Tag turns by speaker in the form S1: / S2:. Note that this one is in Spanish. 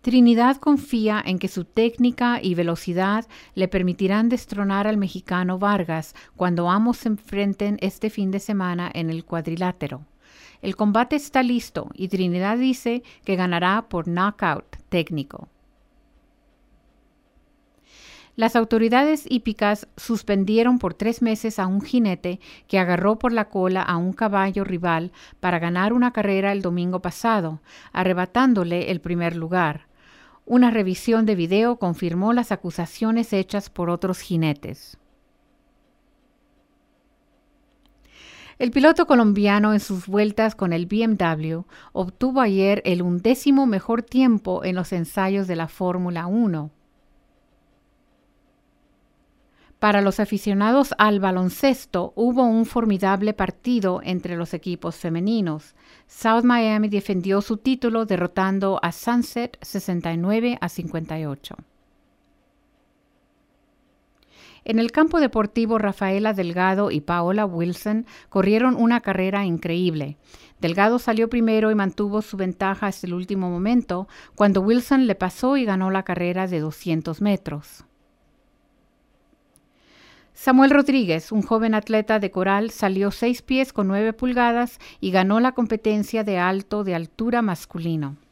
S1: Trinidad confía en que su técnica y velocidad le permitirán destronar al mexicano Vargas cuando ambos se enfrenten este fin de semana en el cuadrilátero. El combate está listo y Trinidad dice que ganará por knockout técnico. Las autoridades hípicas suspendieron por 3 meses a un jinete que agarró por la cola a un caballo rival para ganar una carrera el domingo pasado, arrebatándole el primer lugar. Una revisión de video confirmó las acusaciones hechas por otros jinetes. El piloto colombiano en sus vueltas con el BMW obtuvo ayer el 11º mejor tiempo en los ensayos de la Fórmula 1. Para los aficionados al baloncesto, hubo un formidable partido entre los equipos femeninos. South Miami defendió su título derrotando a Sunset 69-58. En el campo deportivo, Rafaela Delgado y Paola Wilson corrieron una carrera increíble. Delgado salió primero y mantuvo su ventaja hasta el último momento, cuando Wilson le pasó y ganó la carrera de 200 metros. Samuel Rodríguez, un joven atleta de Coral, salió 6 pies con 9 pulgadas y ganó la competencia de altura masculino.